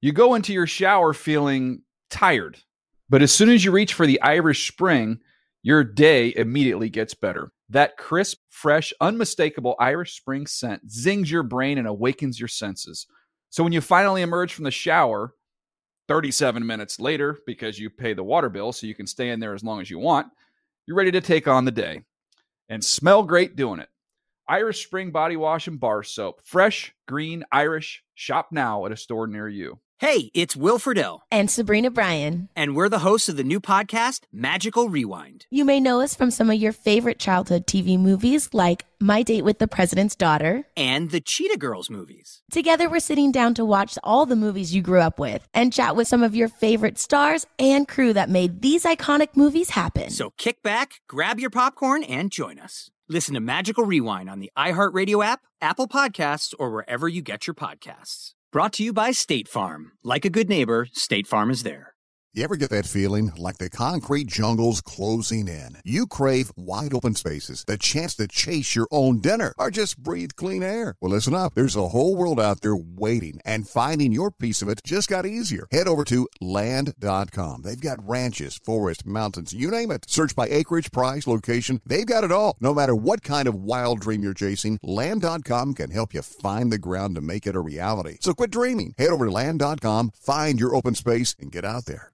You go into your shower feeling tired, but as soon as you reach for the Irish Spring, your day immediately gets better. That crisp, fresh, unmistakable Irish Spring scent zings your brain and awakens your senses. So when you finally emerge from the shower 37 minutes later, because you pay the water bill so you can stay in there as long as you want, you're ready to take on the day and smell great doing it. Irish Spring Body Wash and Bar Soap. Fresh, green, Irish. Shop now at a store near you. Hey, it's Will Friedle. And Sabrina Bryan. And we're the hosts of the new podcast, Magical Rewind. You may know us from some of your favorite childhood TV movies like My Date with the President's Daughter. And the Cheetah Girls movies. Together, we're sitting down to watch all the movies you grew up with and chat with some of your favorite stars and crew that made these iconic movies happen. So kick back, grab your popcorn, and join us. Listen to Magical Rewind on the iHeartRadio app, Apple Podcasts, or wherever you get your podcasts. Brought to you by State Farm. Like a good neighbor, State Farm is there. You ever get that feeling like the concrete jungle's closing in? You crave wide open spaces, the chance to chase your own dinner, or just breathe clean air. Well, listen up. There's a whole world out there waiting, and finding your piece of it just got easier. Head over to Land.com. They've got ranches, forests, mountains, you name it. Search by acreage, price, location. They've got it all. No matter what kind of wild dream you're chasing, Land.com can help you find the ground to make it a reality. So quit dreaming. Head over to Land.com, find your open space, and get out there.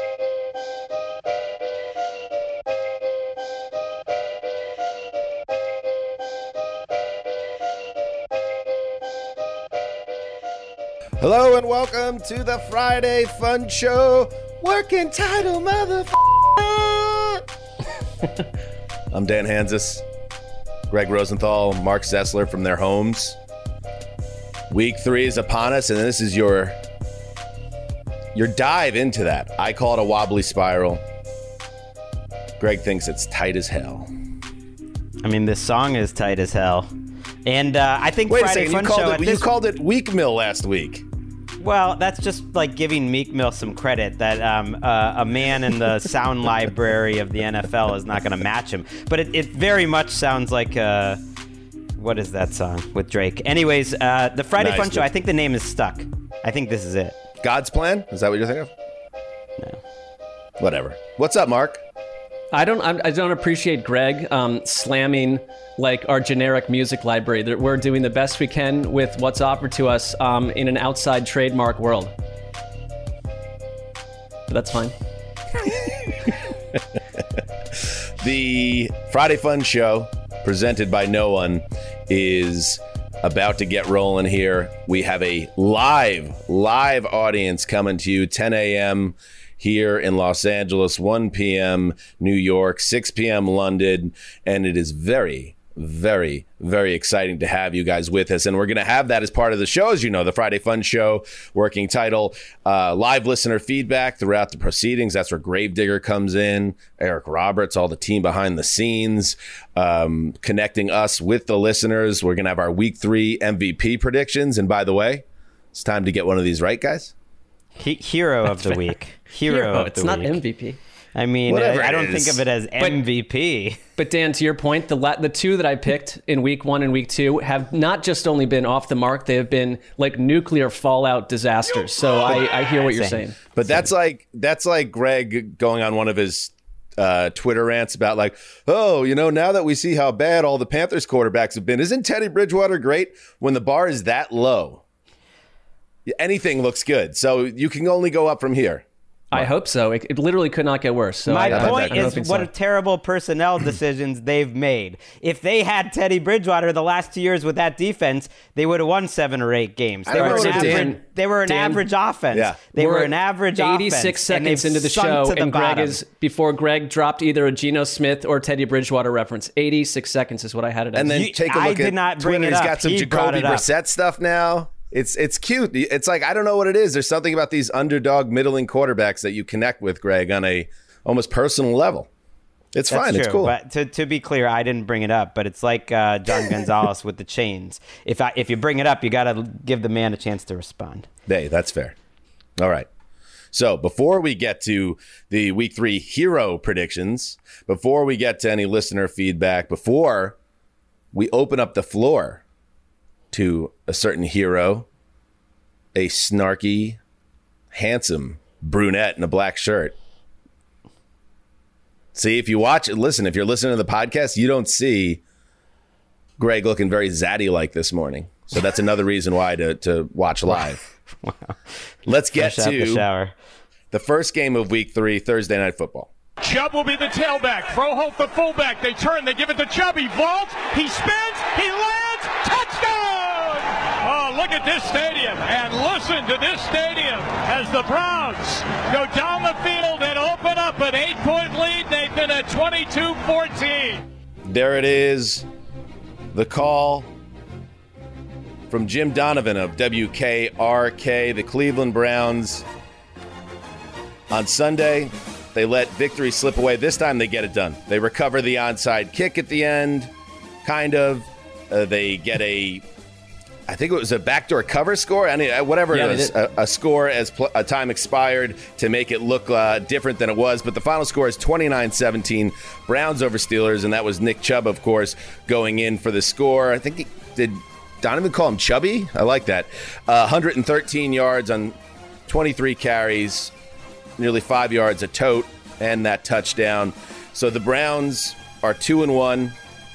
Hello and welcome to the Friday Fun Show. Working title, motherfucker. I'm Dan Hansis, Greg Rosenthal, Mark Sessler from their homes. Week 3 is upon us, and this is your dive into that. I call it a wobbly spiral. Greg thinks it's tight as hell. I mean, this song is tight as hell. And I think Wait Friday a second, Fun Show... you called it Weak Mill last week. Well, that's just like giving Meek Mill some credit that a man in the sound library of the NFL is not going to match him. But it very much sounds like... what is that song with Drake? Anyways, the Friday Fun Show, I think the name is stuck. I think this is it. God's Plan? Is that what you're thinking of? No. Whatever. What's up, Mark? I don't appreciate Greg slamming like our generic music library. That we're doing the best we can with what's offered to us in an outside trademark world. But that's fine. The Friday Fun Show, presented by no one, is about to get rolling here. We have a live audience coming to you 10 a.m. here in Los Angeles, 1 p.m. New York, 6 p.m. London, and it is very, very, very exciting to have you guys with us. And we're going to have that as part of the show, as you know, the Friday Fun Show, working title, live listener feedback throughout the proceedings. That's where Gravedigger comes in, Eric Roberts, all the team behind the scenes, connecting us with the listeners. We're going to have our Week 3 MVP predictions. And by the way, it's time to get one of these right, guys. Hero of the week. Hero of the it's not week. MVP. I mean, I don't think of it as MVP. But Dan, to your point, the two that I picked in week 1 and week 2 have not just only been off the mark, they have been like nuclear fallout disasters. So I hear what you're saying. But that's like Greg going on one of his Twitter rants about like, oh, you know, now that we see how bad all the Panthers quarterbacks have been, isn't Teddy Bridgewater great? When the bar is that low, anything looks good. So you can only go up from here. I hope so. It literally could not get worse. So My point is what terrible personnel decisions they've made. If they had Teddy Bridgewater the last 2 years with that defense, they would have won 7 or 8 games. They were an average offense. Yeah. They were an average 86 seconds into the show, and before Greg dropped either a Geno Smith or Teddy Bridgewater reference. 86 seconds is what I had it as. And then take a look at Twitter. He's got some Jacoby Brissett stuff now. It's cute. It's like, I don't know what it is. There's something about these underdog middling quarterbacks that you connect with, Greg, on a almost personal level. It's fine. True. It's cool. But to be clear, I didn't bring it up, but it's like John Gonzalez with the chains. If you bring it up, you got to give the man a chance to respond. Hey, that's fair. All right. So before we get to the Week 3 hero predictions, before we get to any listener feedback, before we open up the floor to a certain hero, a snarky, handsome brunette in a black shirt. See, if you watch it, listen, if you're listening to the podcast, you don't see Greg looking very zaddy-like this morning. So that's another reason why to watch live. Wow. Let's get Fresh out the shower. the first game of Week 3, Thursday Night Football. Chubb will be the tailback. Froholt the fullback. They turn. They give it to Chubb. He vaults. He spins. He lands. Touchdown! Oh, look at this stadium. And listen to this stadium as the Browns go down the field and open up an 8-point lead. They've been at 22-14. There it is. The call from Jim Donovan of WKRK, the Cleveland Browns. On Sunday, they let victory slip away. This time they get it done. They recover the onside kick at the end, kind of. They get I think it was a backdoor cover score. Whatever it was, a score as time expired to make it look different than it was. But the final score is 29-17, Browns over Steelers, and that was Nick Chubb, of course, going in for the score. I think did Donovan call him Chubby? I like that. 113 yards on 23 carries, nearly 5 yards a tote, and that touchdown. So the Browns are 2-1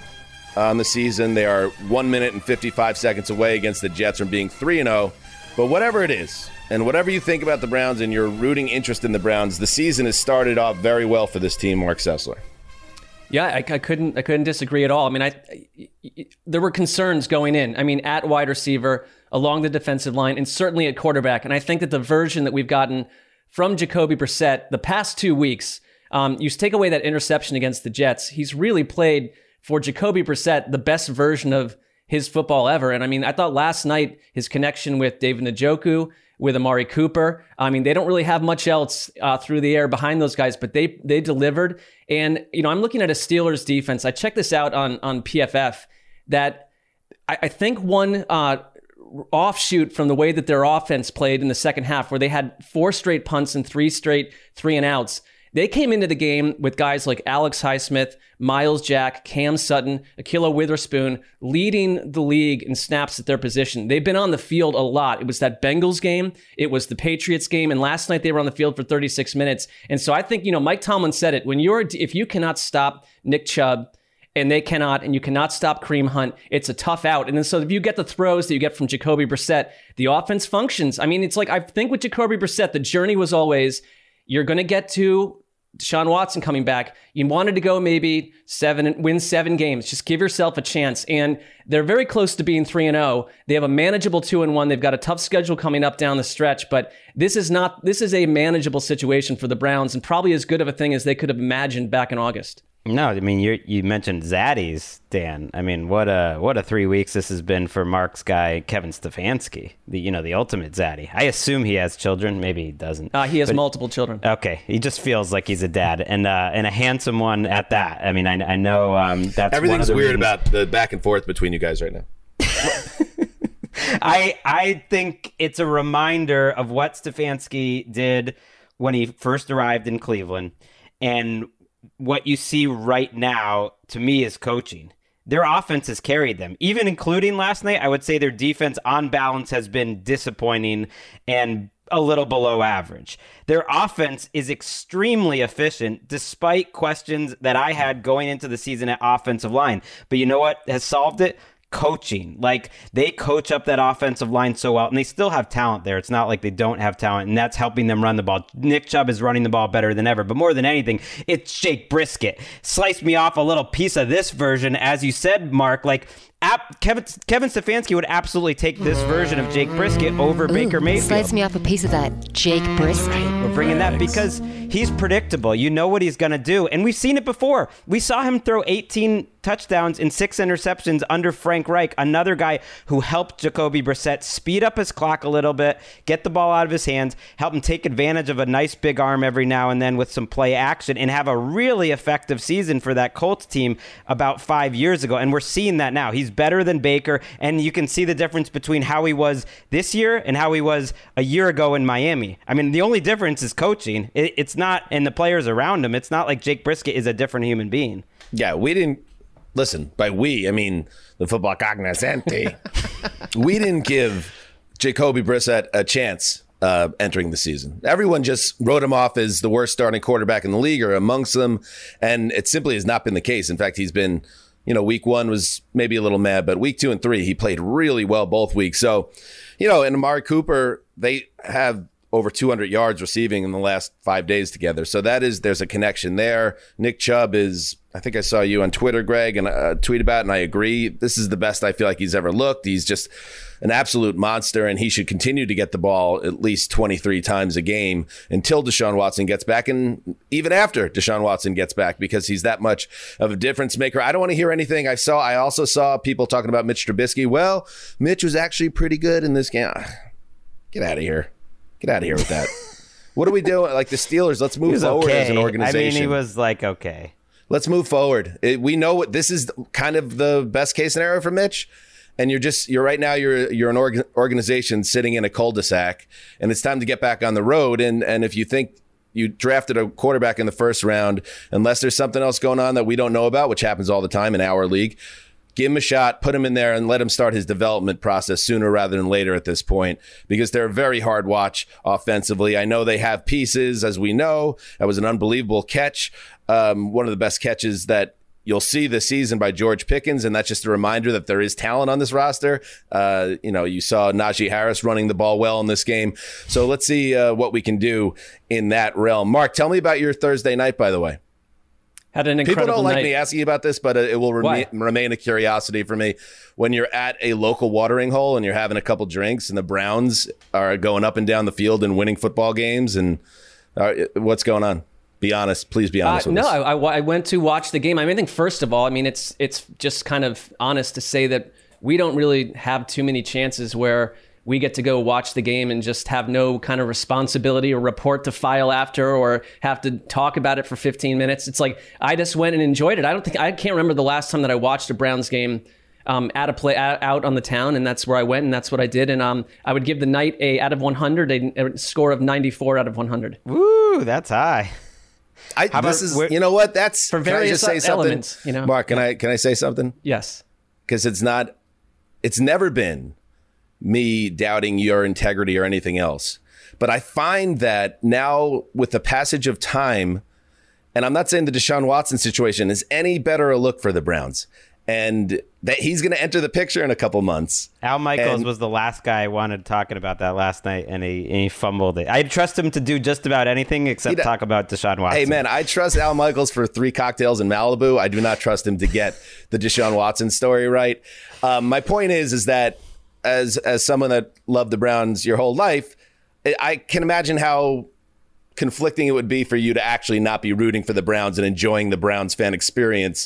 on the season. They are 1 minute and 55 seconds away against the Jets from being 3-0. But whatever it is, and whatever you think about the Browns and your rooting interest in the Browns, the season has started off very well for this team, Mark Sessler. Yeah, I couldn't disagree at all. I mean, there were concerns going in. I mean, at wide receiver, along the defensive line, and certainly at quarterback. And I think that the version that we've gotten from Jacoby Brissett the past 2 weeks, you take away that interception against the Jets, he's really played, for Jacoby Brissett, the best version of his football ever. And I mean, I thought last night his connection with David Njoku, with Amari Cooper, I mean, they don't really have much else through the air behind those guys, but they delivered. And, you know, I'm looking at a Steelers defense. I checked this out on PFF, that I think one offshoot from the way that their offense played in the second half, where they had 4 straight punts and 3 straight 3-and-outs. They came into the game with guys like Alex Highsmith, Miles Jack, Cam Sutton, Ahkello Witherspoon, leading the league in snaps at their position. They've been on the field a lot. It was that Bengals game. It was the Patriots game. And last night they were on the field for 36 minutes. And so I think, you know, Mike Tomlin said it. If you cannot stop Nick Chubb, and they cannot, and you cannot stop Kareem Hunt, it's a tough out. And then so if you get the throws that you get from Jacoby Brissett, the offense functions. I mean, it's like, I think with Jacoby Brissett, the journey was always, you're going to get to Deshaun Watson coming back. You wanted to go maybe win 7 games. Just give yourself a chance. And they're very close to being 3-0. They have a manageable 2-1. They've got a tough schedule coming up down the stretch, but this is a manageable situation for the Browns, and probably as good of a thing as they could have imagined back in August. No, I mean, you mentioned Zaddies, Dan. I mean, what a 3 weeks this has been for Mark's guy, Kevin Stefanski, the ultimate Zaddy. I assume he has children. Maybe he doesn't. He has multiple children. Okay. He just feels like he's a dad, and a handsome one at that. I mean, I know that's everything's one of the weird reasons. about the back and forth between you guys right now. I think it's a reminder of what Stefanski did when he first arrived in Cleveland, and what you see right now, to me, is coaching. Their offense has carried them. Even including last night, I would say their defense on balance has been disappointing and a little below average. Their offense is extremely efficient, despite questions that I had going into the season at offensive line. But you know what has solved it? Coaching. Like, they coach up that offensive line so well, and they still have talent there. It's not like they don't have talent, and that's helping them run the ball. Nick Chubb is running the ball better than ever, but more than anything, it's Jake Brisket. Slice me off a little piece of this version, as you said, Mark. Like, Kevin Stefanski would absolutely take this version of Jake Brisket over Baker Mayfield. Slice me off a piece of that Jake Brisket. We're bringing that because he's predictable. You know what he's going to do. And we've seen it before. We saw him throw 18 touchdowns and 6 interceptions under Frank Reich, another guy who helped Jacoby Brissett speed up his clock a little bit, get the ball out of his hands, help him take advantage of a nice big arm every now and then with some play action, and have a really effective season for that Colts team about 5 years ago. And we're seeing that now. He's better than Baker, and you can see the difference between how he was this year and how he was a year ago in Miami. I mean, the only difference is coaching. It's not, and the players around him. It's not like Jake Brisket is a different human being. Yeah, we didn't, listen, by we, I mean the football cognoscente. We didn't give Jacoby Brissett a chance entering the season. Everyone just wrote him off as the worst starting quarterback in the league or amongst them, and it simply has not been the case. In fact, he's been, week 1 was maybe a little mad, but week 2 and 3, he played really well both weeks. So, and Amari Cooper, they have over 200 yards receiving in the last 5 days together. So there's a connection there. Nick Chubb is, I think I saw you on Twitter, Greg, and tweet about it, and I agree. This is the best I feel like he's ever looked. He's just an absolute monster, and he should continue to get the ball at least 23 times a game until Deshaun Watson gets back, and even after Deshaun Watson gets back, because he's that much of a difference maker. I don't want to hear anything. I also saw people talking about Mitch Trubisky. Well, Mitch was actually pretty good in this game. Get out of here. Get out of here with that. What are we doing? Like the Steelers, let's move forward as an organization. He was okay. Let's move forward. We know what this is kind of the best case scenario for Mitch. And you're right now, you're an organization sitting in a cul-de-sac, and it's time to get back on the road. And if you think you drafted a quarterback in the first round, unless there's something else going on that we don't know about, which happens all the time in our league, give him a shot, put him in there, and let him start his development process sooner rather than later at this point, because they're a very hard watch offensively. I know they have pieces, as we know. That was an unbelievable catch. One of the best catches that you'll see this season by George Pickens, and that's just a reminder that there is talent on this roster. You saw Najee Harris running the ball well in this game. So let's see what we can do in that realm. Mark, tell me about your Thursday night, by the way. Had an incredible People don't like night. me asking you about this, but it will remain a curiosity for me. When you're at a local watering hole and you're having a couple drinks and the Browns are going up and down the field and winning football games, and what's going on? Be honest. Please be honest with us. I went to watch the game. I think, first of all, it's just kind of honest to say that we don't really have too many chances where we get to go watch the game and just have no kind of responsibility or report to file after or have to talk about it for 15 minutes. It's like I just went and enjoyed it. I can't remember the last time that I watched a Browns game out on the town, and that's where I went, and that's what I did. And I would give the night out of 100, a score of 94 out of 100. Woo, that's high. You know what? That's for various elements. Mark, can I say something? Yes, because it's never been me doubting your integrity or anything else. But I find that now with the passage of time, and I'm not saying the Deshaun Watson situation is any better a look for the Browns, and that he's going to enter the picture in a couple months. Al Michaels was the last guy I wanted talking about that last night, and he fumbled it. I trust him to do just about anything except talk about Deshaun Watson. Hey, man, I trust Al Michaels for 3 cocktails in Malibu. I do not trust him to get the Deshaun Watson story right. My point is that as someone that loved the Browns your whole life, I can imagine how conflicting it would be for you to actually not be rooting for the Browns and enjoying the Browns fan experience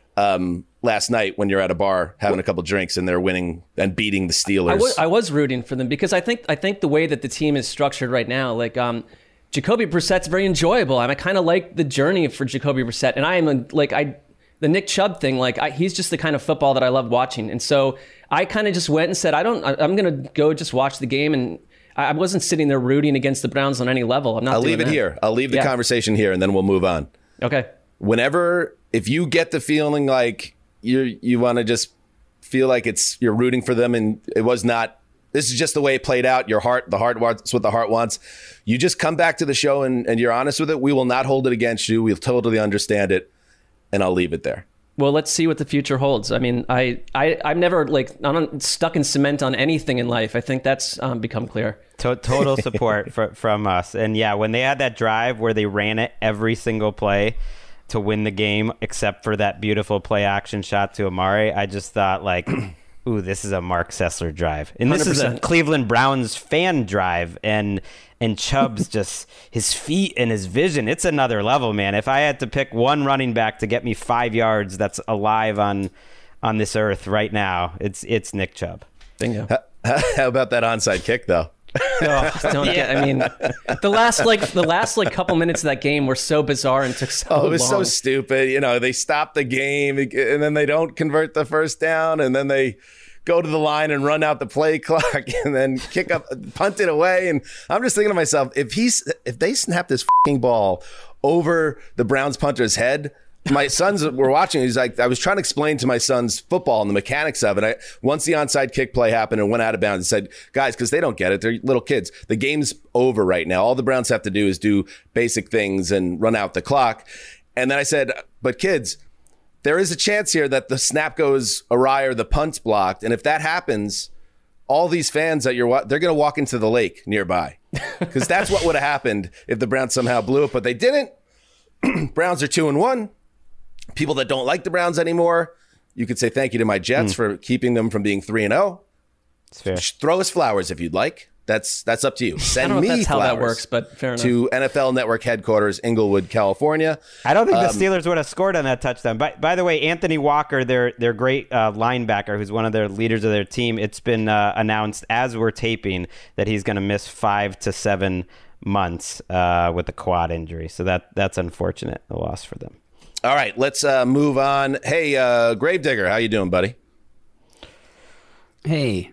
last night when you're at a bar having a couple drinks and they're winning and beating the Steelers. I was rooting for them because I think the way that the team is structured right now, like Jacoby Brissett's very enjoyable. I kind of like the journey for Jacoby Brissett, and I am the Nick Chubb thing. He's just the kind of football that I love watching, and so I kind of just went and said, I'm going to go just watch the game, and I wasn't sitting there rooting against the Browns on any level. I'll leave it here. I'll leave the conversation here, and then we'll move on. Okay. If you get the feeling like you want to just feel like you're rooting for them, and it was not, this is just the way it played out. The heart wants what the heart wants. You just come back to the show and you're honest with it. We will not hold it against you. We'll totally understand it, and I'll leave it there. Well, let's see what the future holds. I mean, I'm never I'm not stuck in cement on anything in life. I think that's become clear. Total support from us. And yeah, when they had that drive where they ran it every single play to win the game, except for that beautiful play action shot to Amari, I just thought ooh, this is a Mark Sessler drive. And this 100%. Is a Cleveland Browns fan drive. And Chubb's just his feet and his vision. It's another level, man. If I had to pick one running back to get me 5 yards that's alive on this earth right now, it's Nick Chubb. Bingo. How about that onside kick, though? The last couple minutes of that game were so bizarre and took so long. It was so stupid. They stop the game and then they don't convert the first down, and then they go to the line and run out the play clock and then punt it away. And I'm just thinking to myself, if they snap this fucking ball over the Browns punter's head, my sons were watching. He's like, I was trying to explain to my sons football and the mechanics of it. Once the onside kick play happened and went out of bounds, I said, guys, because they don't get it. They're little kids. The game's over right now. All the Browns have to do is do basic things and run out the clock. And then I said, but kids, there is a chance here that the snap goes awry or the punt's blocked. And if that happens, all these fans that they're going to walk into the lake nearby, because that's what would have happened if the Browns somehow blew it, but they didn't. Browns are 2-1. People that don't like the Browns anymore, you could say thank you to my Jets for keeping them from being 3-0. It's fair. Throw us flowers if you'd like. That's up to you. Send I don't know me if that's flowers how that works, but fair enough. to NFL Network headquarters, Inglewood, California. I don't think the Steelers would have scored on that touchdown. By the way, Anthony Walker, their great linebacker, who's one of their leaders of their team, it's been announced as we're taping that he's going to miss 5 to 7 months with a quad injury. So that's unfortunate, a loss for them. All right, let's move on. Hey, Gravedigger, how you doing, buddy? Hey.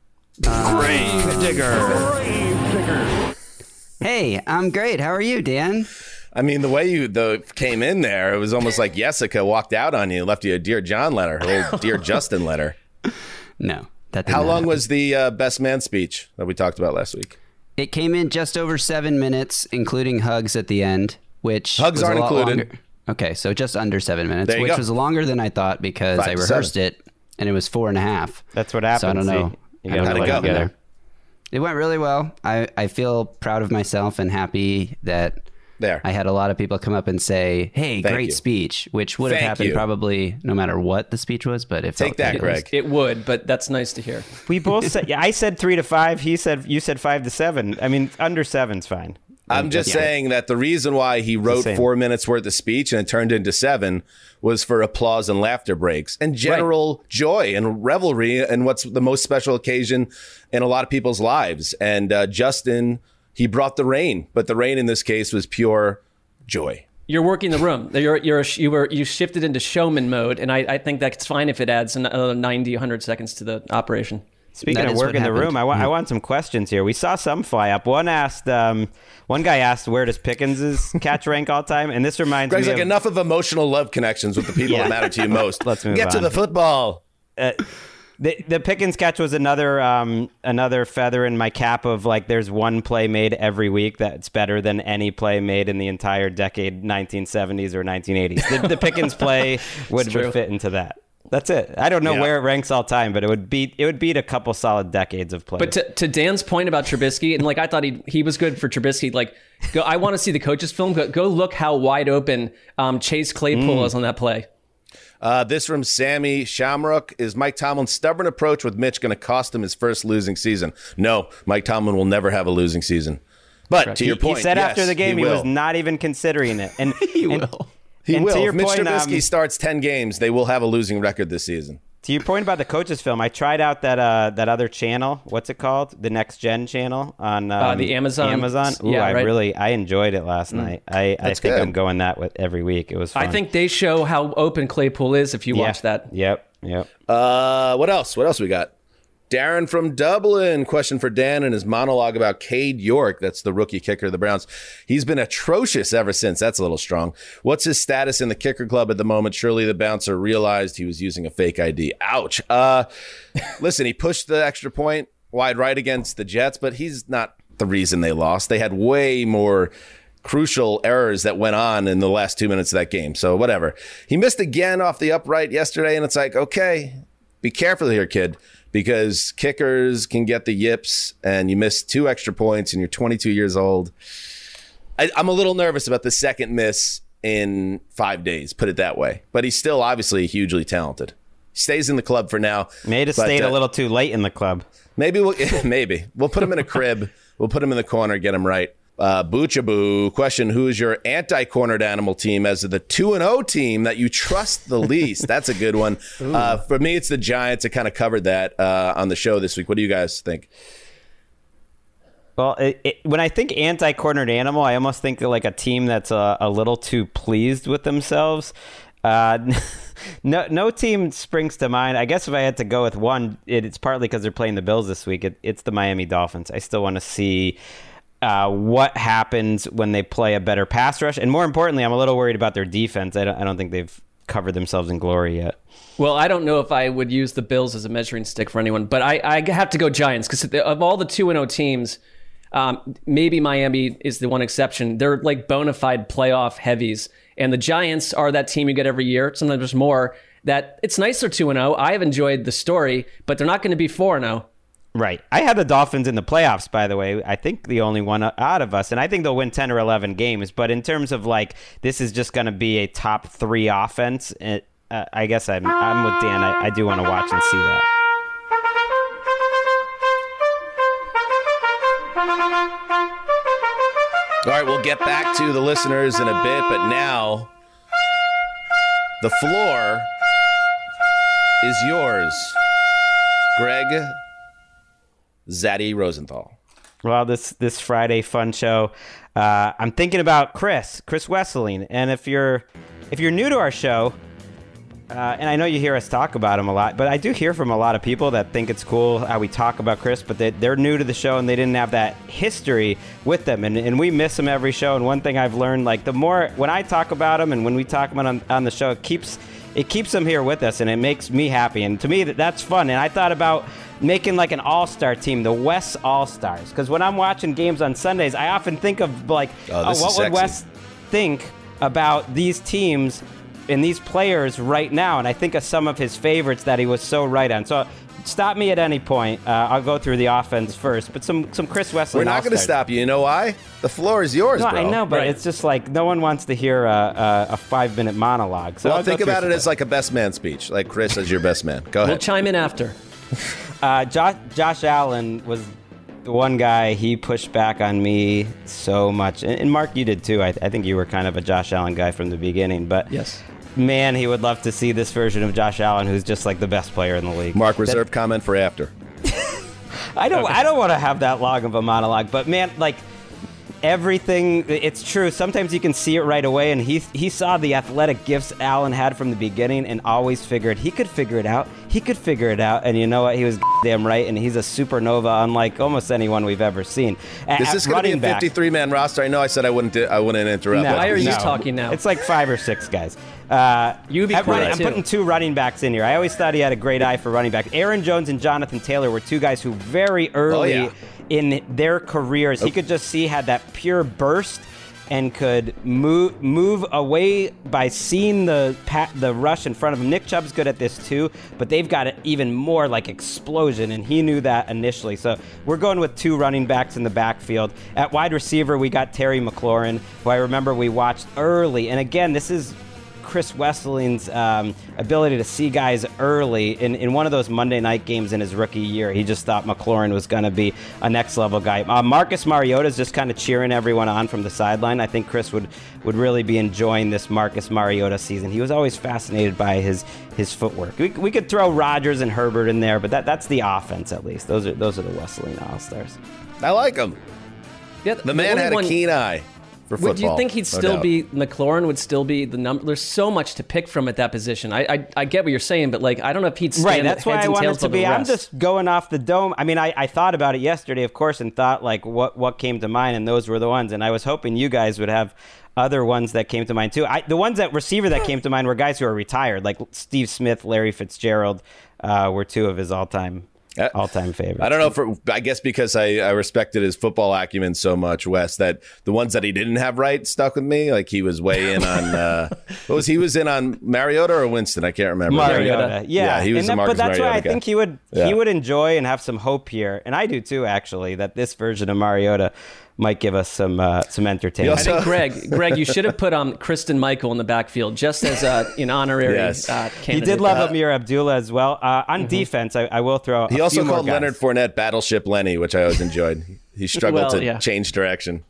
Gravedigger. Hey, I'm great. How are you, Dan? I mean, the way you came in there, it was almost like Jessica walked out on you and left you a Dear John letter, a Dear Justin letter. No, that did How not long happen. was the best man speech that we talked about last week? It came in just over 7 minutes, including hugs at the end, which Hugs was aren't a lot included. longer. Okay, so just under 7 minutes, There you which go. was longer than I thought because 5 I to rehearsed 7. it, and it was 4.5. That's what happens. So I don't know. You I gotta don't know let what it go. happened there. It went really well. I feel proud of myself and happy that There. I had a lot of people come up and say, hey, Thank great you. speech, which would have Thank happened you. probably no matter what the speech was, but it felt Take that, ridiculous. Greg. It would, but that's nice to hear. We both said, I said 3 to 5. You said 5 to 7. I mean, under 7's fine. I'm just saying that the reason why he wrote same. 4 minutes worth of speech and it turned into 7 was for applause and laughter breaks and general joy and revelry and what's the most special occasion in a lot of people's lives. And Justin, he brought the rain, but the rain in this case was pure joy. You're working the room. You shifted into showman mode, and I think that's fine if it adds another 90, 100 seconds to the operation. Speaking That of is work what in the happened. room, I want some questions here. We saw some fly up. One guy asked, where does Pickens' catch rank all time? And this reminds Greg's me like, of enough of emotional love connections with the people Yeah. that matter to you most. Let's move Get to on. the football. the Pickens catch was another feather in my cap of like there's one play made every week that's better than any play made in the entire decade, 1970s or 1980s. The Pickens play would true. fit into that. That's it. I don't know Yeah. where it ranks all time, but it would beat a couple solid decades of play. But to Dan's point about Trubisky, and like I thought he was good for Trubisky. Like, I want to see the coaches film. Go look how wide open Chase Claypool is on that play. This from Sammy Shamrock. Is Mike Tomlin's stubborn approach with Mitch going to cost him his first losing season? No, Mike Tomlin will never have a losing season. But to your point, he said yes, after the game he will. was not even considering it. And He will. He and will. to your If Mitch point, Trubisky starts 10 games, they will have a losing record this season. to your point about the coaches film, I tried out that other channel. What's it called? The Next Gen channel on the Amazon. Amazon. Ooh, Yeah, right. I enjoyed it last night. I think good. I'm going that with every week. It was fun. I think they show how open Claypool is if you watch that. Yep. What else? What else we got? Darren from Dublin. Question for Dan and his monologue about Cade York. That's the rookie kicker of the Browns. He's been atrocious ever since. That's a little strong. What's his status in the kicker club at the moment? Surely the bouncer realized he was using a fake ID. Ouch. Listen, he pushed the extra point wide right against the Jets, but he's not the reason they lost. They had way more crucial errors that went on in the last 2 minutes of that game. So whatever. He missed again off the upright yesterday, and it's like, okay, be careful here, kid, because kickers can get the yips, and you missed 2 extra points, and you're 22 years old. I'm a little nervous about the second miss in 5 days, put it that way. But he's still obviously hugely talented. He stays in the club for now. May have but, stayed a little too late in the club. Maybe we'll put him in a crib. We'll put him in the corner, get him right. Boochaboo, question, who is your anti-cornered animal team as the 2-0 team that you trust the least? That's a good one. For me, it's the Giants. I kind of covered that on the show this week. What do you guys think? Well, when I think anti-cornered animal, I almost think of like a team that's a little too pleased with themselves. No team springs to mind. I guess if I had to go with one, it's partly because they're playing the Bills this week. It's the Miami Dolphins. I still want to see what happens when they play a better pass rush. And more importantly, I'm a little worried about their defense. I don't think they've covered themselves in glory yet. Well, I don't know if I would use the Bills as a measuring stick for anyone, but I have to go Giants because of all the 2-0 teams, maybe Miami is the one exception. They're like bona fide playoff heavies. And the Giants are that team you get every year. Sometimes there's more. That it's nice they're 2-0. I have enjoyed the story, but they're not going to be 4-0. Right. I had the Dolphins in the playoffs, by the way. I think the only one out of us. And I think they'll win 10 or 11 games. But in terms of like, this is just going to be a top 3 offense, I guess I'm with Dan. I do want to watch and see that. All right, we'll get back to the listeners in a bit, but now the floor is yours, Greg Zaddy Rosenthal. Well, this Friday fun show, I'm thinking about Chris Wesseling, and if you're new to our show, and I know you hear us talk about him a lot, but I do hear from a lot of people that think it's cool how we talk about Chris, but they're new to the show and they didn't have that history with them, and we miss him every show. And one thing I've learned, like the more when I talk about him and when we talk about him on the show, it keeps him here with us, and it makes me happy. And to me, that's fun. And I thought about making like an all-star team, the Wes All-Stars, because when I'm watching games on Sundays, I often think of like, what would Wes think about these teams and these players right now? And I think of some of his favorites that he was so right on. So stop me at any point. I'll go through the offense first, but some Chris Wesseling. We're not going to stop you. You know why? The floor is yours, no, bro. I know, but it's just like no one wants to hear a 5-minute monologue. So well, think about it as like a best man speech, like Chris as your best man. Go ahead. We'll chime in after. Josh Allen was the one guy. He pushed back on me so much, and Mark, you did too. I think you were kind of a Josh Allen guy from the beginning, but yes. Man, he would love to see this version of Josh Allen, who's just like the best player in the league. Mark, reserved comment for after. I don't want to have that long of a monologue, but man, like everything, it's true. Sometimes you can see it right away, and he saw the athletic gifts Allen had from the beginning and always figured he could figure it out. He could figure it out, and you know what? He was damn right, and he's a supernova unlike almost anyone we've ever seen. Is this going to be a 53-man roster? I know I said I wouldn't interrupt. No, why are you talking now? It's like 5 or 6 guys. You be quiet, I'm putting 2 running backs in here. I always thought he had a great eye for running back. Aaron Jones and Jonathan Taylor were 2 guys who very early in their careers, he could just see had that pure burst and could move away by seeing the rush in front of him. Nick Chubb's good at this too, but they've got it even more like explosion, and he knew that initially. So we're going with 2 running backs in the backfield. At wide receiver, we got Terry McLaurin, who I remember we watched early. And again, this is Chris Wesseling's ability to see guys early. In one of those Monday night games in his rookie year, he just thought McLaurin was going to be a next-level guy. Marcus Mariota is just kind of cheering everyone on from the sideline. I think Chris would really be enjoying this Marcus Mariota season. He was always fascinated by his footwork. We could throw Rodgers and Herbert in there, but that's the offense at least. Those are the Wesseling All-Stars. I like him. Yeah, the man had a keen eye for football. Do you think he'd still be McLaurin would still be the number? There's so much to pick from at that position. I get what you're saying, but like I don't know if he'd stand right. That's why I want it to be. I'm just going off the dome. I mean, I thought about it yesterday, of course, and thought like what came to mind, and those were the ones. And I was hoping you guys would have other ones that came to mind too. The ones that receiver that came to mind were guys who are retired, like Steve Smith, Larry Fitzgerald, were 2 of his all-time favorites. I don't know. I guess because I respected his football acumen so much, Wes, that the ones that he didn't have right stuck with me. Like he was way in on he was in on Mariota or Winston? I can't remember. Mariota. Yeah, he was a Marcus Mariota. But that's why I guy. think he would enjoy and have some hope here, and I do too, actually, that this version of Mariota might give us some entertainment. I think Greg, you should have put Kristen Michael in the backfield just as an honorary candidate. He did love Amir Abdullah as well. On defense, I will throw. He also called Leonard Fournette Battleship Lenny, which I always enjoyed. He struggled to change direction.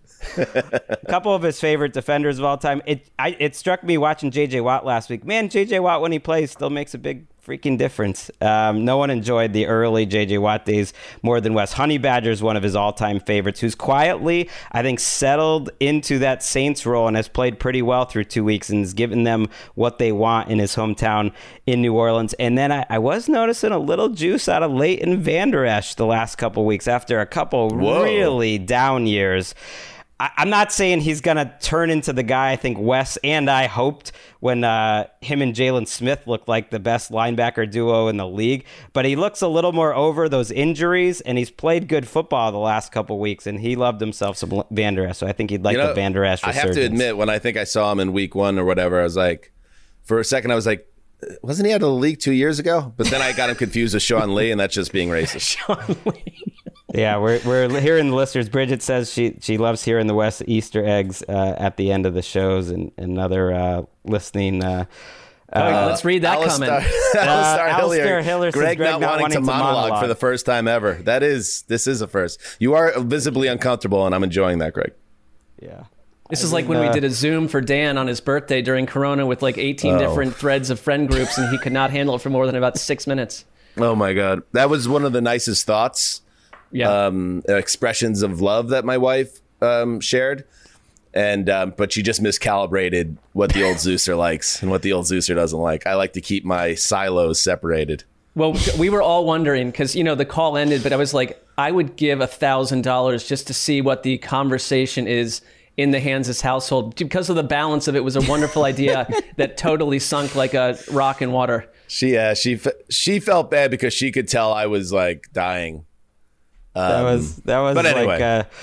A couple of his favorite defenders of all time. It struck me watching J.J. Watt last week. Man, J.J. Watt when he plays still makes a big freaking difference. No one enjoyed the early J.J. Watt days more than Wes. Honey Badger is one of his all-time favorites, who's quietly, I think, settled into that Saints role and has played pretty well through 2 weeks and has given them what they want in his hometown in New Orleans. And then I was noticing a little juice out of Leighton Vander Esch the last couple weeks after a couple really down years. I'm not saying he's going to turn into the guy I think Wes and I hoped when him and Jalen Smith looked like the best linebacker duo in the league, but he looks a little more over those injuries, and he's played good football the last couple weeks, and he loved himself some Vander Esch, so I think he'd like the Vander Esch resurgence. I have to admit, when I think I saw him in week 1 or whatever, I was like, for a second, I was like, wasn't he out of the league 2 years ago? But then I got him confused with Sean Lee, and that's just being racist. Sean Lee. Yeah, we're hearing the listeners. Bridget says she loves hearing the West Easter eggs at the end of the shows and other listening. Let's read that comment. Alistair Hiller says Greg not wanting to monologue for the first time ever. This is a first. You are visibly uncomfortable, and I'm enjoying that, Greg. Yeah. This is like when we did a Zoom for Dan on his birthday during Corona with like 18 different threads of friend groups, and he could not handle it for more than about 6 minutes. Oh, my God. That was one of the nicest thoughts. Yeah. Expressions of love that my wife shared, and but she just miscalibrated what the old Zeuser likes and what the old Zeuser doesn't like. I like to keep my silos separated. Well, we were all wondering because the call ended, but I was like, I would give $1,000 just to see what the conversation is in the Hanses household, because of the balance of it. Was a wonderful idea that totally sunk like a rock in water. She felt bad because she could tell I was like dying. That was but anyway,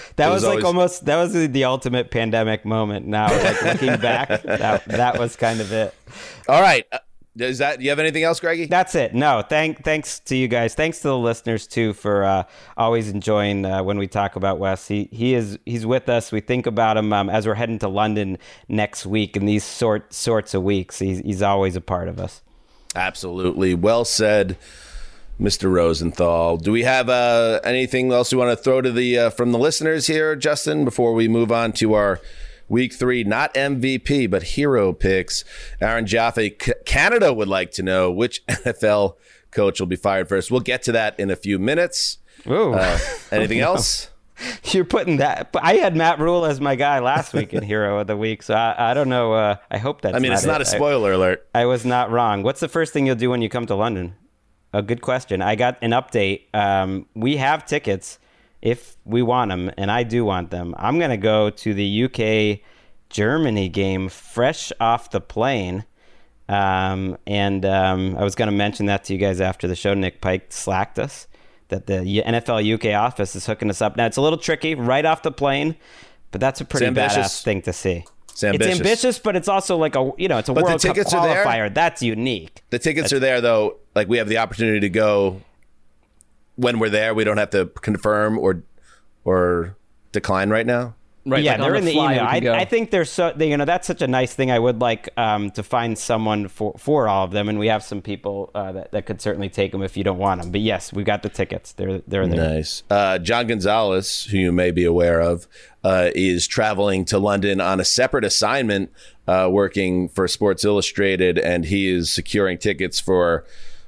like that was the ultimate pandemic moment. Now, like looking back, that was kind of it. All right. Do you have anything else, Greggy? That's it. No, thanks to you guys. Thanks to the listeners too for always enjoying when we talk about Wes. He's with us. We think about him as we're heading to London next week, and these sorts of weeks. He's always a part of us. Absolutely. Well said, Mr. Rosenthal. Do we have anything else we want to throw to the from the listeners here, Justin, before we move on to our Week 3, not MVP, but hero picks? Aaron Jaffe, Canada would like to know which NFL coach will be fired first. We'll get to that in a few minutes. Ooh. Anything else? You're putting that. I had Matt Rule as my guy last week in Hero of the Week, so I don't know. I hope that's. It's not a spoiler alert. I was not wrong. What's the first thing you'll do when you come to London? A good question. I got an update. We have tickets if we want them, and I do want them. I'm going to go to the UK-Germany game fresh off the plane. I was going to mention that to you guys after the show. Nick Pike slacked us that the NFL UK office is hooking us up. Now, it's a little tricky right off the plane, but that's a pretty badass thing to see. It's ambitious, but it's also like it's a World Cup qualifier. That's unique. The tickets are there, though. Like, we have the opportunity to go when we're there. We don't have to confirm or decline right now. Right. Yeah, like they're in the email. I think they're that's such a nice thing. I would like to find someone for all of them, and we have some people that could certainly take them if you don't want them. But yes, we've got the tickets. They're there. Nice. John Gonzalez, who you may be aware of, is traveling to London on a separate assignment, working for Sports Illustrated, and he is securing tickets for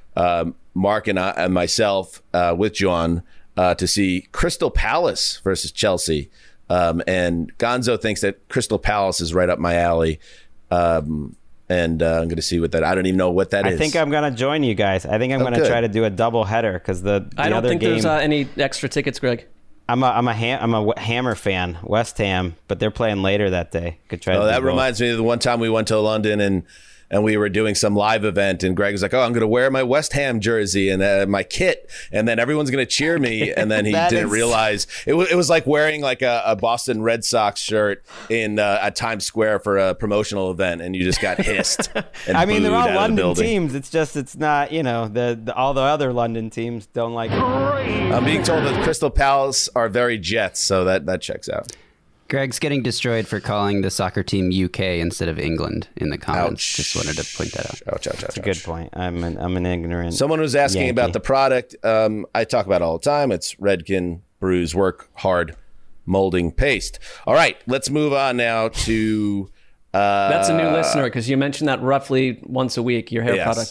Mark and myself with John to see Crystal Palace versus Chelsea. And Gonzo thinks that Crystal Palace is right up my alley. And I'm going to see what that. I don't even know what that is. I think I'm going to join you guys. I think I'm going to try to do a double header because I don't think there's any extra tickets, Greg. I'm a Hammer fan, West Ham, but they're playing later that day. Could try. That reminds me of the one time we went to London and we were doing some live event, and Greg was like, "Oh, I'm going to wear my West Ham jersey and my kit, and then everyone's going to cheer me." And then he didn't realize it was like wearing like a Boston Red Sox shirt at Times Square for a promotional event, and you just got hissed. I mean, they're all London teams. It's not all the other London teams don't like it. I'm being told that Crystal Palace are very Jets, so that checks out. Greg's getting destroyed for calling the soccer team UK instead of England in the comments. Ouch. Just wanted to point that out. Ouch. That's a good point. I'm an ignorant. Someone was asking Yankee. about the product. I talk about it all the time. It's Redken Brews Work Hard Molding Paste. All right, let's move on now to... That's a new listener because you mentioned that roughly once a week, your hair product.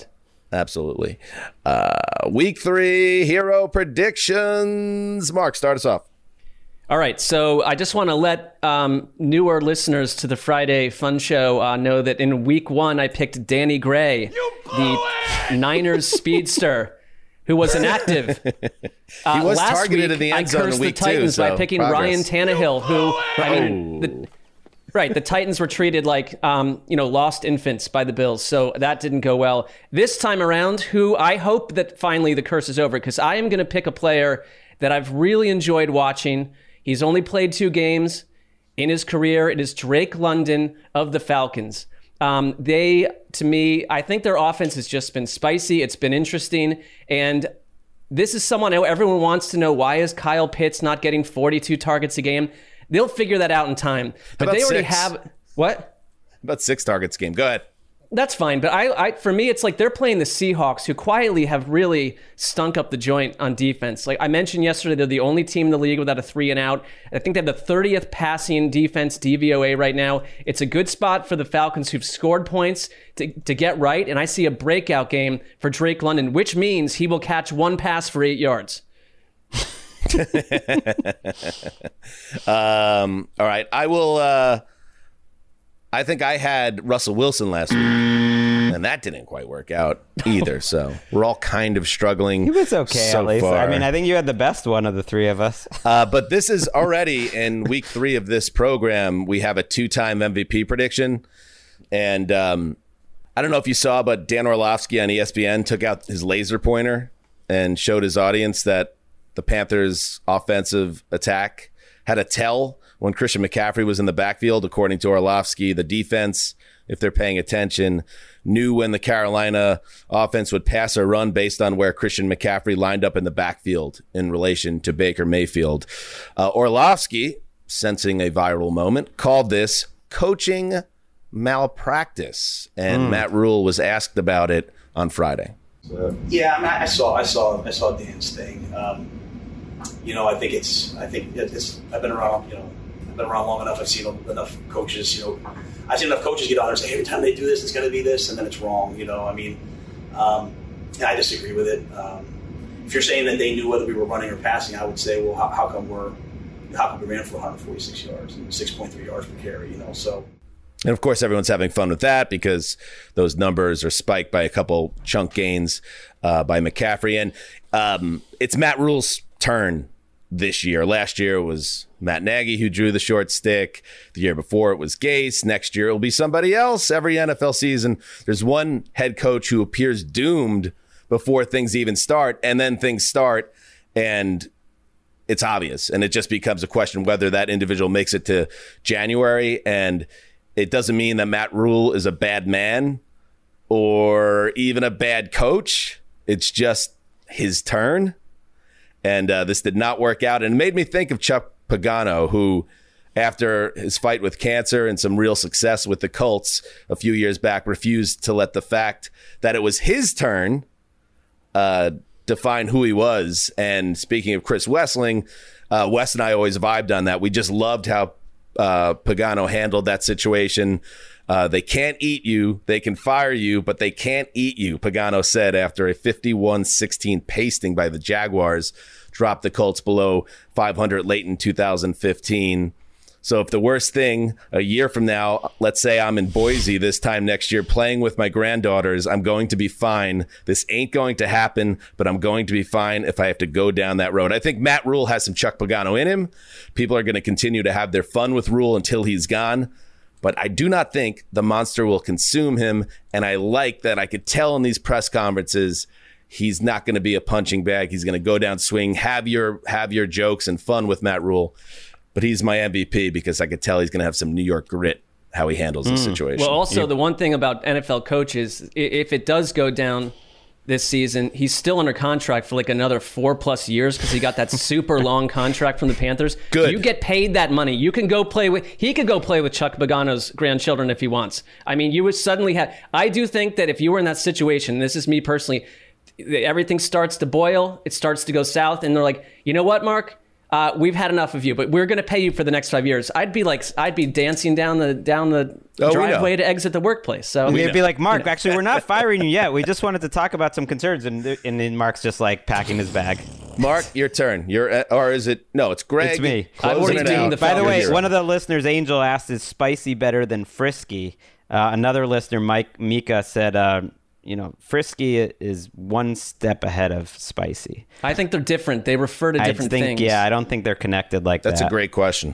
Absolutely. Week 3 hero predictions. Mark, start us off. All right, so I just want to let newer listeners to the Friday Fun Show know that in week 1, I picked Danny Gray, the Niners speedster, who was inactive. He was last targeted week, in the end zone I cursed in week the Titans 2, by so picking progress. Ryan Tannehill, who, the Titans were treated like, lost infants by the Bills, so that didn't go well. This time around, who I hope that finally the curse is over, because I am going to pick a player that I've really enjoyed watching. He's only played 2 games in his career. It is Drake London of the Falcons. To me, I think their offense has just been spicy. It's been interesting. And this is someone everyone wants to know, why is Kyle Pitts not getting 42 targets a game? They'll figure that out in time. But they already have... What? About 6 targets a game. Go ahead. That's fine, but for me, it's like they're playing the Seahawks, who quietly have really stunk up the joint on defense. Like I mentioned yesterday, they're the only team in the league without a 3 and out. I think they have the 30th passing defense DVOA right now. It's a good spot for the Falcons, who've scored points to get right, and I see a breakout game for Drake London, which means he will catch 1 pass for 8 yards. All right, I will... I think I had Russell Wilson last week, and that didn't quite work out either. So we're all kind of struggling. He was okay, so at least. far. I mean, I think you had the best one of the 3 of us. But this is already in week 3 of this program. We have a 2-time MVP prediction. And I don't know if you saw, but Dan Orlovsky on ESPN took out his laser pointer and showed his audience that the Panthers' offensive attack had a tell when Christian McCaffrey was in the backfield. According to Orlovsky, the defense, if they're paying attention, knew when the Carolina offense would pass or run based on where Christian McCaffrey lined up in the backfield in relation to Baker Mayfield. Orlovsky, sensing a viral moment, called this coaching malpractice, and Matt Rule was asked about it on Friday. Yeah, I mean, I saw Dan's thing. I think it's. I've been around. I've been around long enough. I've seen enough coaches. I've seen enough coaches get on there and say every time they do this, it's going to be this, and then it's wrong. I disagree with it. If you're saying that they knew whether we were running or passing, I would say, well, how come we ran for 146 yards and 6.3 yards per carry? So. And of course, everyone's having fun with that because those numbers are spiked by a couple chunk gains by McCaffrey, and it's Matt Rule's turn this year. Last year it was Matt Nagy who drew the short stick. The year before it was Gase. Next year it'll be somebody else. Every NFL season, there's one head coach who appears doomed before things even start, and then things start, and it's obvious. And it just becomes a question whether that individual makes it to January. And it doesn't mean that Matt Rule is a bad man or even a bad coach. It's just his turn. And this did not work out. And it made me think of Chuck Pagano, who, after his fight with cancer and some real success with the Colts a few years back, refused to let the fact that it was his turn define who he was. And speaking of Chris Wessling, Wes and I always vibed on that. We just loved how Pagano handled that situation. They can't eat you. They can fire you, but they can't eat you, Pagano said after a 51-16 pasting by the Jaguars dropped the Colts below 500 late in 2015. So if the worst thing a year from now, let's say I'm in Boise this time next year playing with my granddaughters, I'm going to be fine. This ain't going to happen, but I'm going to be fine if I have to go down that road. I think Matt Rule has some Chuck Pagano in him. People are going to continue to have their fun with Rule until he's gone. But I do not think the monster will consume him. And I like that I could tell in these press conferences, he's not going to be a punching bag. He's going to go down swing, have your jokes and fun with Matt Rule. But he's my MVP because I could tell he's going to have some New York grit how he handles the situation. Well, also the one thing about NFL coaches, if it does go down this season, he's still under contract for like another 4+ years because he got that super long contract from the Panthers. Good. You get paid that money. You can go play with. He could go play with Chuck Pagano's grandchildren if he wants. I mean, you would suddenly have. I do think that if you were in that situation, this is me personally, everything starts to boil. It starts to go south, and they're like, you know what, Mark? We've had enough of you, but we're going to pay you for the next 5 years. I'd be dancing down the driveway to exit the workplace. So they'd be like, Mark, actually, we're not firing you yet. We just wanted to talk about some concerns. And then Mark's just like packing his bag. Mark, your turn. Or is it? No, it's Greg. It's me. I've already taken the By the way, Hero. one of the listeners, Angel, asked, is spicy better than frisky? Another listener, Mika, said, frisky is one step ahead of spicy. I think they're different. They refer to different things. Yeah, I don't think they're connected like that. That's a great question.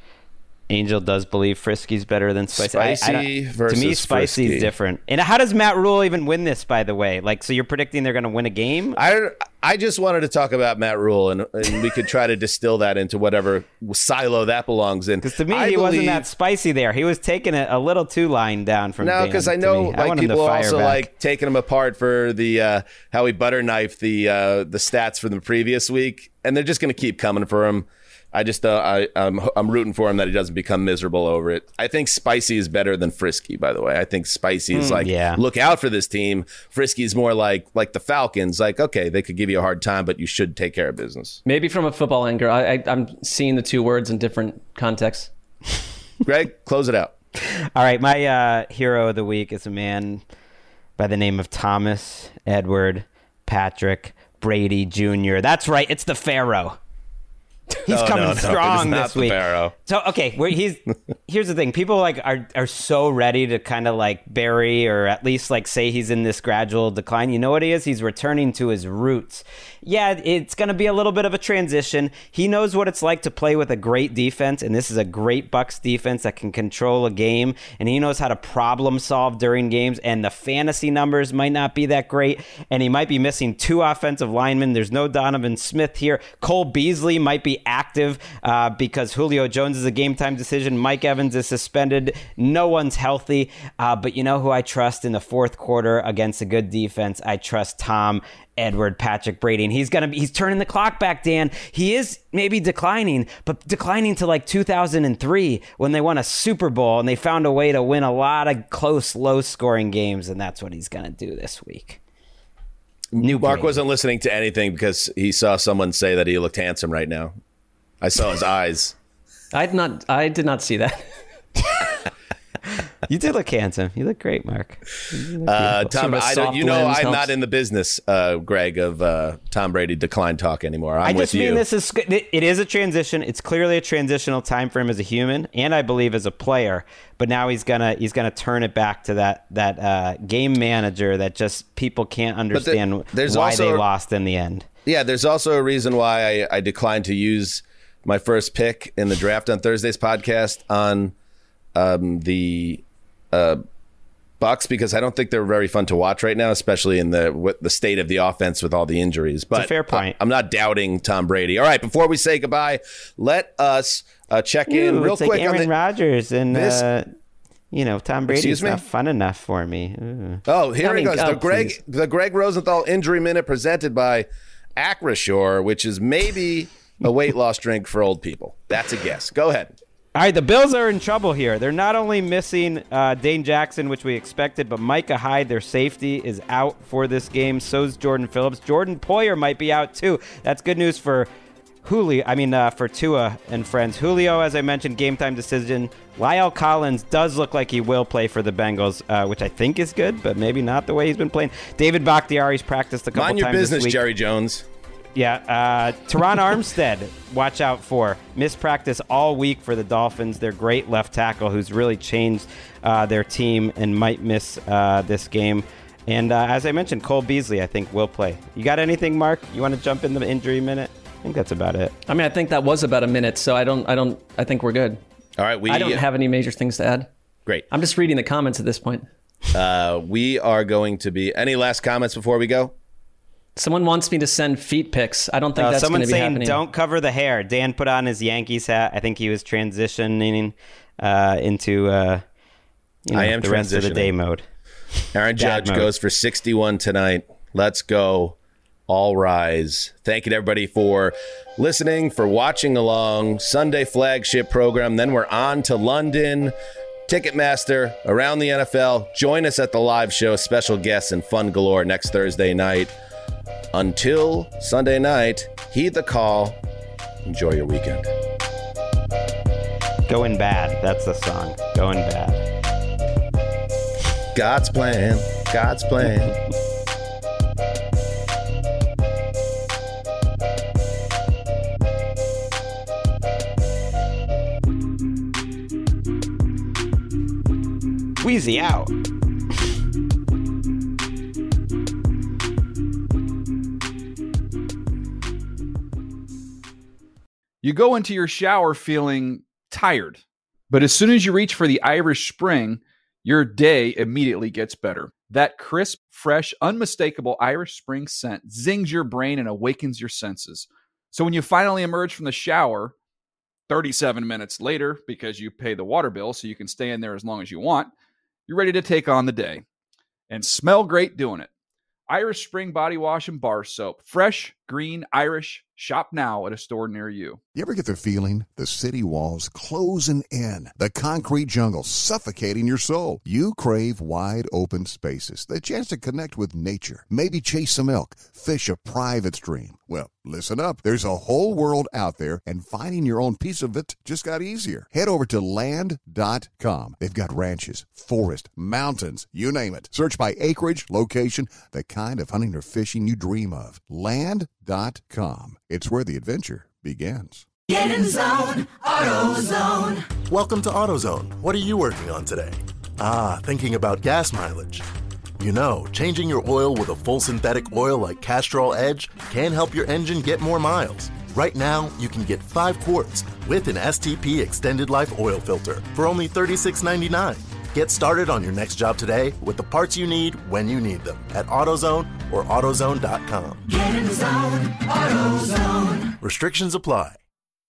Angel does believe frisky's better than spicy. Spicy versus to me, spicy frisky. is different. And how does Matt Rule even win this, by the way? Like, so you're predicting they're going to win a game? I just wanted to talk about Matt Rule, and we could try to distill that into whatever silo that belongs in. Because to me, he wasn't that spicy there. He was taking it a little too lying down from Dan. No, because I know want people him to also fire like taking him apart for the how he butter knifed the stats from the previous week, and they're just going to keep coming for him. I just I'm rooting for him that he doesn't become miserable over it. I think spicy is better than frisky, by the way. I think spicy is look out for this team. Frisky is more like the Falcons. Like, okay, they could give you a hard time, but you should take care of business. Maybe from a football angle, I'm seeing the two words in different contexts. Greg, close it out. All right, my hero of the week is a man by the name of Thomas Edward Patrick Brady Jr. That's right, it's the Pharaoh. He's coming strong this week. Pharaoh. So okay, here's the thing. People are so ready to kind of like bury or at least like say he's in this gradual decline. You know what he is? He's returning to his roots. Yeah, it's going to be a little bit of a transition. He knows what it's like to play with a great defense, and this is a great Bucs defense that can control a game, and he knows how to problem solve during games, and the fantasy numbers might not be that great, and he might be missing 2 offensive linemen. There's no Donovan Smith here. Cole Beasley might be active because Julio Jones is a game-time decision. Mike Evans is suspended. No one's healthy, but you know who I trust in the fourth quarter against a good defense? I trust Tom Edward Patrick Brady, and he's turning the clock back, Dan. He is maybe declining, but declining to like 2003 when they won a Super Bowl and they found a way to win a lot of close, low-scoring games, and that's what he's going to do this week. Mark wasn't listening to anything because he saw someone say that he looked handsome right now. I saw his eyes. I did not see that. You did look handsome. You look great, Mark. Tom, I'm not in the business, Greg, of Tom Brady decline talk anymore. I just mean it is a transition. It's clearly a transitional time for him as a human, and I believe as a player. But now he's gonna turn it back to that game manager that just people can't understand why they lost in the end. Yeah, there's also a reason why I declined to use my first pick in the draft on Thursday's podcast on the Bucs, because I don't think they're very fun to watch right now, especially in the state of the offense with all the injuries. But it's a fair point. I'm not doubting Tom Brady. All right, before we say goodbye, let us check in real quick. Like Aaron Rodgers and Tom Brady's Excuse me? not fun enough for me. Oh, here it goes. The Greg Rosenthal Injury Minute presented by Acrisure, which is maybe a weight loss drink for old people. That's a guess. Go ahead. All right, the Bills are in trouble here. They're not only missing Dane Jackson, which we expected, but Micah Hyde, their safety, is out for this game. So's Jordan Phillips. Jordan Poyer might be out too. That's good news for for Tua and friends. Julio, as I mentioned, game time decision. Lyle Collins does look like he will play for the Bengals, which I think is good, but maybe not the way he's been playing. David Bakhtiari's practiced a couple times this week. Mind your business, Jerry Jones. Yeah, Teron Armstead, watch out for. Missed practice all week for the Dolphins. Their great left tackle who's really changed their team and might miss this game. And as I mentioned, Cole Beasley, I think, will play. You got anything, Mark? You want to jump in the injury minute? I think that's about it. I mean, I think that was about a minute, so I think we're good. All right, I don't have any major things to add. Great. I'm just reading the comments at this point. We are going to be... Any last comments before we go? Someone wants me to send feet pics. I don't think that's going to be happening. Someone's saying don't cover the hair. Dan put on his Yankees hat. I think he was transitioning into the rest of the day mode. Aaron Judge goes for 61 tonight. Let's go. All rise. Thank you to everybody for listening, for watching along. Sunday flagship program. Then we're on to London. Ticketmaster, around the NFL. Join us at the live show. Special guests and fun galore next Thursday night. Until Sunday night, heed the call. Enjoy your weekend. Going Bad. That's the song. Going Bad. God's plan. God's plan. Wheezy out. You go into your shower feeling tired, but as soon as you reach for the Irish Spring, your day immediately gets better. That crisp, fresh, unmistakable Irish Spring scent zings your brain and awakens your senses. So when you finally emerge from the shower 37 minutes later, because you pay the water bill so you can stay in there as long as you want, you're ready to take on the day and smell great doing it. Irish Spring Body Wash and Bar Soap. Fresh, green, Irish. Shop now at a store near you. You ever get the feeling the city walls closing in, the concrete jungle suffocating your soul? You crave wide open spaces, the chance to connect with nature, maybe chase some elk, fish a private stream. Well, listen up. There's a whole world out there, and finding your own piece of it just got easier. Head over to land.com. They've got ranches, forest, mountains, you name it. Search by acreage, location, the kind of hunting or fishing you dream of. Land.com. It's where the adventure begins. Get in the zone, AutoZone. Welcome to AutoZone. What are you working on today? Thinking about gas mileage. You know, changing your oil with a full synthetic oil like Castrol Edge can help your engine get more miles. Right now, you can get 5 quarts with an STP Extended Life Oil Filter for only $36.99. Get started on your next job today with the parts you need when you need them at AutoZone or AutoZone.com. Get in the zone, AutoZone. Restrictions apply.